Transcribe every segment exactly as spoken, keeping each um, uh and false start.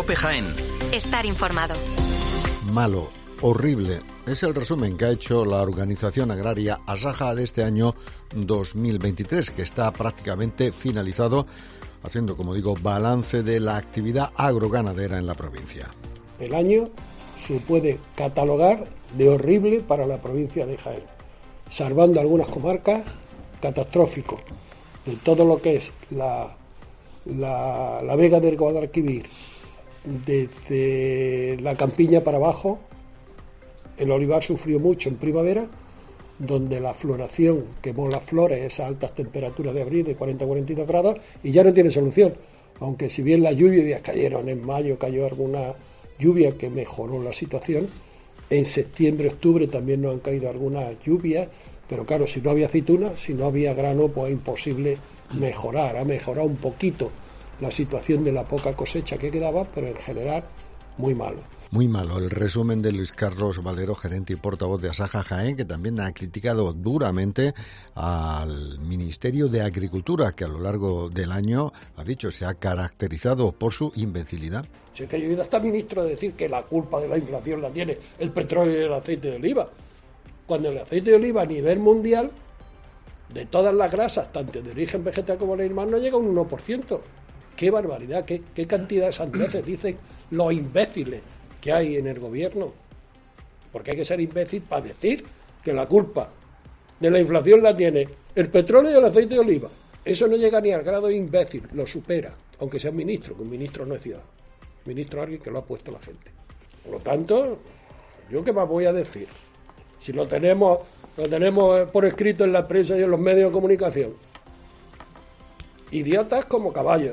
COPE Jaén. Estar informado. Malo, horrible. Es el resumen que ha hecho la organización agraria Asaja de este año dos mil veintitrés, que está prácticamente finalizado, haciendo, como digo, balance de la actividad agroganadera en la provincia. El año se puede catalogar de horrible para la provincia de Jaén, salvando algunas comarcas, catastrófico, de todo lo que es la, la, la Vega del Guadalquivir, desde la Campiña para abajo. El olivar sufrió mucho en primavera, donde la floración quemó las flores, esas altas temperaturas de abril de cuarenta a cuarenta y dos grados, y ya no tiene solución, aunque si bien las lluvias cayeron en mayo, cayó alguna lluvia que mejoró la situación. En septiembre, octubre también nos han caído algunas lluvias, pero claro, si no había aceituna, si no había grano, pues es imposible mejorar. Ha mejorado un poquito la situación de la poca cosecha que quedaba, pero en general muy malo. Muy malo. El resumen de Luis Carlos Valero, gerente y portavoz de Asaja Jaén, que también ha criticado duramente al Ministerio de Agricultura, que a lo largo del año, ha dicho, se ha caracterizado por su imbecilidad. Si es que yo he oído hasta ministro decir que la culpa de la inflación la tiene el petróleo y el aceite de oliva, cuando el aceite de oliva a nivel mundial, de todas las grasas, tanto de origen vegetal como de animal, no llega a un uno por ciento. ¡Qué barbaridad! ¿Qué, qué cantidad de sandeces dicen los imbéciles que hay en el gobierno? Porque hay que ser imbécil para decir que la culpa de la inflación la tiene el petróleo y el aceite de oliva. Eso no llega ni al grado de imbécil, lo supera, aunque sea un ministro, que un ministro no es ciudadano. Ministro es alguien que lo ha puesto la gente. Por lo tanto, ¿yo qué más voy a decir? Si lo tenemos, lo tenemos por escrito en la prensa y en los medios de comunicación. Idiotas como caballos.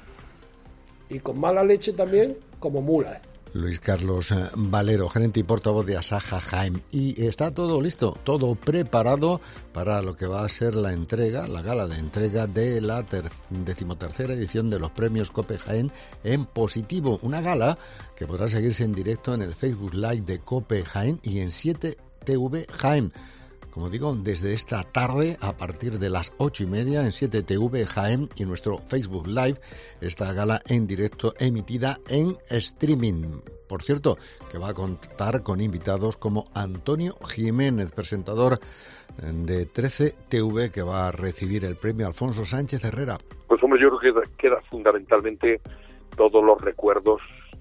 Y con mala leche también como mulas. Luis Carlos Valero, gerente y portavoz de Asaja Jaén. Y está todo listo, todo preparado para lo que va a ser la entrega, la gala de entrega de la ter- decimotercera edición de los premios COPE Jaén en positivo. Una gala que podrá seguirse en directo en el Facebook Live de COPE Jaén y en siete T V Jaén. Como digo, desde esta tarde, a partir de las ocho y media, en siete T V Jaén y nuestro Facebook Live, esta gala en directo emitida en streaming. Por cierto, que va a contar con invitados como Antonio Jiménez, presentador de trece T V, que va a recibir el premio Alfonso Sánchez Herrera. Pues hombre, yo creo que queda fundamentalmente todos los recuerdos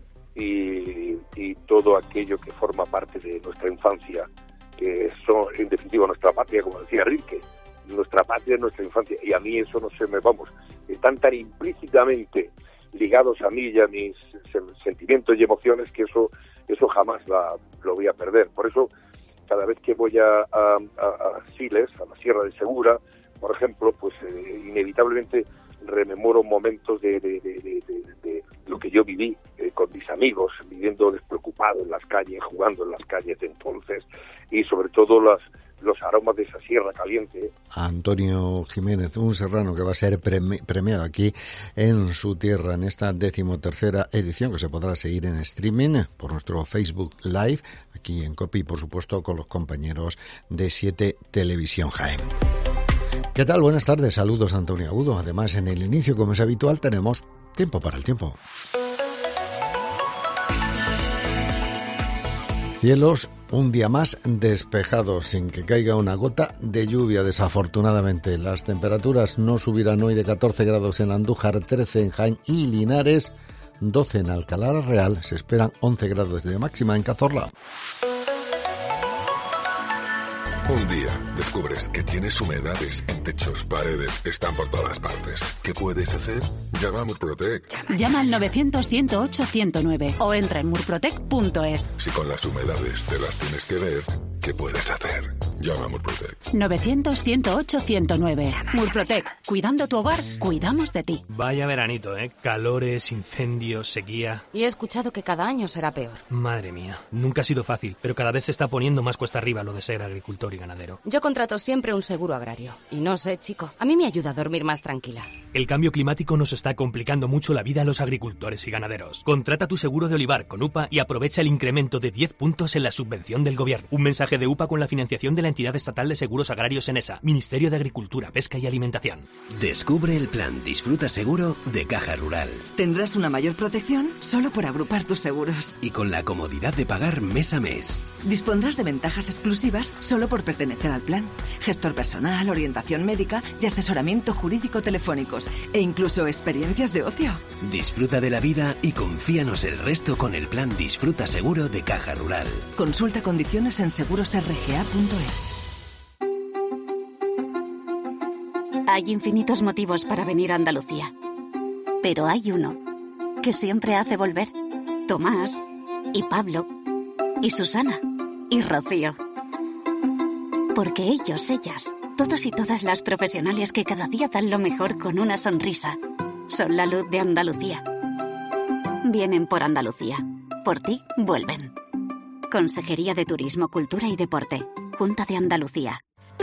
y, y todo aquello que forma parte de nuestra infancia, que son en definitiva nuestra patria, como decía Rilke, nuestra patria es nuestra infancia, y a mí eso no se me, vamos, están tan implícitamente ligados a mí y a mis sentimientos y emociones que eso eso jamás la, lo voy a perder. Por eso, cada vez que voy a, a, a Siles, a la Sierra de Segura, por ejemplo, pues eh, inevitablemente rememoro momentos de, de, de, de, de, de lo que yo viví eh, con mis amigos, viviendo despreocupado en las calles, jugando en las calles de entonces, y sobre todo las, los aromas de esa sierra caliente. Antonio Jiménez, un serrano que va a ser premi- premiado aquí en su tierra en esta decimotercera edición, que se podrá seguir en streaming por nuestro Facebook Live, aquí en COPE y por supuesto con los compañeros de siete Televisión Jaén. ¿Qué tal? Buenas tardes, saludos Antonio Agudo. Además, en el inicio, como es habitual, tenemos tiempo para el tiempo. Cielos un día más despejados, sin que caiga una gota de lluvia, desafortunadamente. Las temperaturas no subirán hoy de catorce grados en Andújar, trece en Jaén y Linares, doce en Alcalá la Real, se esperan once grados de máxima en Cazorla. Un día descubres que tienes humedades en techos, paredes, están por todas partes. ¿Qué puedes hacer? Llama a Murprotec. Llama al novecientos, ciento ocho, ciento nueve o entra en murprotec punto es. Si con las humedades te las tienes que ver, ¿qué puedes hacer? Llama a Murprotec. novecientos, ciento ocho, ciento nueve. Murprotec. Cuidando tu hogar, cuidamos de ti. Vaya veranito, ¿eh? Calores, incendios, sequía. Y he escuchado que cada año será peor. Madre mía. Nunca ha sido fácil, pero cada vez se está poniendo más cuesta arriba lo de ser agricultor y ganadero. Yo contrato siempre un seguro agrario. Y no sé, chico, a mí me ayuda a dormir más tranquila. El cambio climático nos está complicando mucho la vida a los agricultores y ganaderos. Contrata tu seguro de olivar con U P A y aprovecha el incremento de diez puntos en la subvención del gobierno. Un mensaje de U P A con la financiación de la entidad estatal de seguros agrarios ENESA, Ministerio de Agricultura, Pesca y Alimentación. Descubre el plan Disfruta Seguro de Caja Rural. Tendrás una mayor protección solo por agrupar tus seguros. Y con la comodidad de pagar mes a mes. Dispondrás de ventajas exclusivas solo por pertenecer al plan. Gestor personal, orientación médica y asesoramiento jurídico telefónicos. E incluso experiencias de ocio. Disfruta de la vida y confíanos el resto con el plan Disfruta Seguro de Caja Rural. Consulta condiciones en seguros r g a punto es. Hay infinitos motivos para venir a Andalucía. Pero hay uno que siempre hace volver. Tomás, y Pablo, y Susana, y Rocío. Porque ellos, ellas, todos y todas las profesionales que cada día dan lo mejor con una sonrisa, son la luz de Andalucía. Vienen por Andalucía. Por ti, vuelven. Consejería de Turismo, Cultura y Deporte. Junta de Andalucía.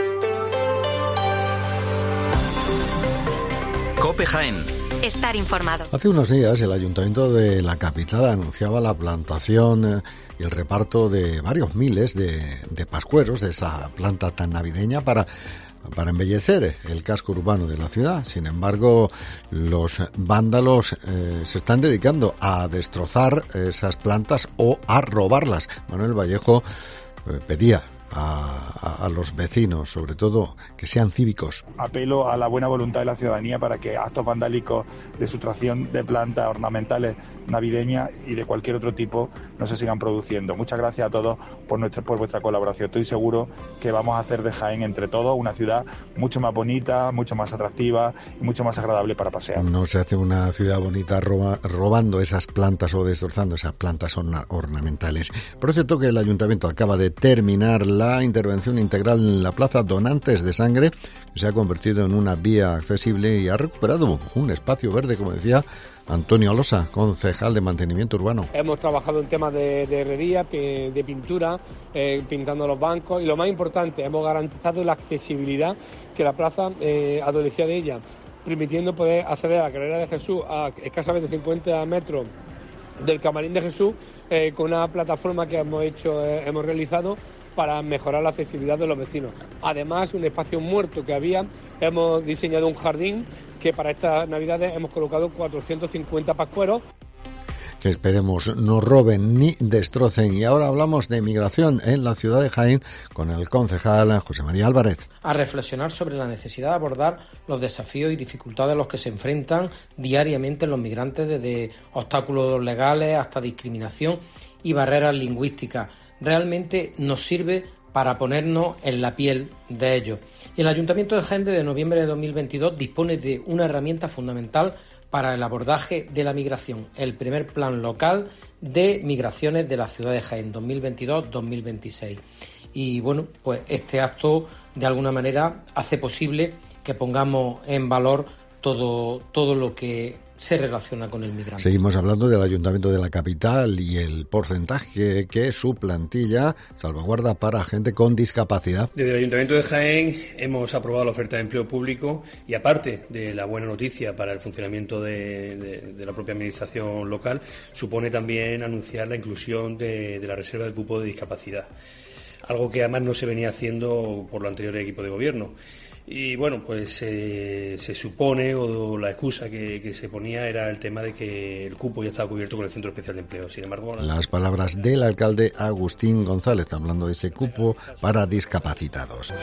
COPE Jaén. Estar informado. Hace unos días el Ayuntamiento de la capital anunciaba la plantación y el reparto de varios miles de, de pascueros de esa planta tan navideña para, para embellecer el casco urbano de la ciudad. Sin embargo, los vándalos eh, se están dedicando a destrozar esas plantas o a robarlas. Manuel Vallejo eh, pedía A, a, a los vecinos, sobre todo, que sean cívicos. Apelo a la buena voluntad de la ciudadanía para que actos vandálicos de sustracción de plantas ornamentales navideñas y de cualquier otro tipo no se sigan produciendo. Muchas gracias a todos por, nuestra, por vuestra colaboración. Estoy seguro que vamos a hacer de Jaén entre todos una ciudad mucho más bonita, mucho más atractiva y mucho más agradable para pasear. No se hace una ciudad bonita roba, robando esas plantas o destrozando esas plantas orna, ornamentales. Por cierto que el Ayuntamiento acaba de terminar la La intervención integral en la plaza Donantes de Sangre, que se ha convertido en una vía accesible y ha recuperado un espacio verde, como decía Antonio Alosa, concejal de Mantenimiento Urbano. Hemos trabajado en temas de, de herrería, de pintura, eh, pintando los bancos y lo más importante, hemos garantizado la accesibilidad que la plaza eh, adolecía de ella, permitiendo poder acceder a la carrera de Jesús a escasamente cincuenta metros del Camarín de Jesús eh, con una plataforma que hemos hecho, eh, hemos realizado para mejorar la accesibilidad de los vecinos. Además, un espacio muerto que había, hemos diseñado un jardín que para estas Navidades hemos colocado cuatrocientos cincuenta pascueros. Que esperemos no roben ni destrocen. Y ahora hablamos de migración en la ciudad de Jaén con el concejal José María Álvarez. A reflexionar sobre la necesidad de abordar los desafíos y dificultades a los que se enfrentan diariamente los migrantes, desde obstáculos legales hasta discriminación y barreras lingüísticas. Realmente nos sirve para ponernos en la piel de ellos. Y el Ayuntamiento de Jaén, desde noviembre de dos mil veintidós, dispone de una herramienta fundamental para el abordaje de la migración, el primer plan local de migraciones de la ciudad de Jaén, dos mil veintidós dos mil veintiséis. Y bueno, pues este acto de alguna manera hace posible que pongamos en valor todo, todo lo que se relaciona con el migrante. Seguimos hablando del Ayuntamiento de la capital y el porcentaje que su plantilla salvaguarda para gente con discapacidad. Desde el Ayuntamiento de Jaén hemos aprobado la oferta de empleo público y, aparte de la buena noticia para el funcionamiento de, de, de la propia administración local, supone también anunciar la inclusión de, de la reserva del cupo de discapacidad, algo que además no se venía haciendo por lo anterior equipo de gobierno. Y bueno, pues eh, se supone, o la excusa que, que se ponía era el tema de que el cupo ya estaba cubierto con el Centro Especial de Empleo. Sin embargo, la... Las palabras del alcalde Agustín González, hablando de ese cupo para discapacitados.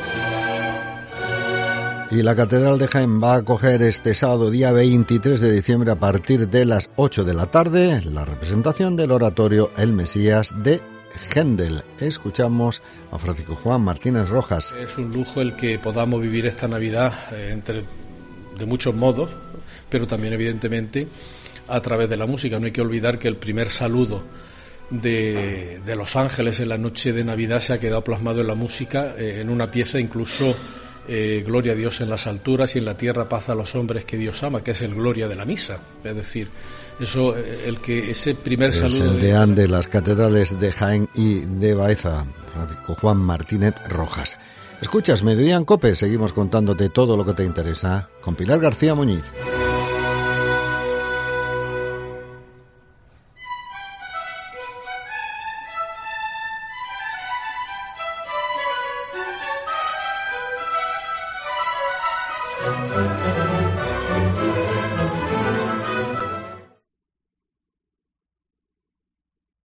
Y la Catedral de Jaén va a acoger este sábado, día veintitrés de diciembre, a partir de las ocho de la tarde, la representación del oratorio El Mesías de Händel. Escuchamos a Francisco Juan Martínez Rojas. Es un lujo el que podamos vivir esta Navidad eh, entre, de muchos modos, pero también evidentemente a través de la música. No hay que olvidar que el primer saludo de, de los ángeles en la noche de Navidad se ha quedado plasmado en la música, eh, en una pieza incluso eh, Gloria a Dios en las alturas y en la tierra paz a los hombres que Dios ama, que es el Gloria de la misa. Es decir, eso, el que ese primer es saludo... el deán de las catedrales de Jaén y de Baeza, Francisco Juan Martínez Rojas. Escuchas Mediodía en COPE, seguimos contándote todo lo que te interesa con Pilar García Muñiz. Thank you.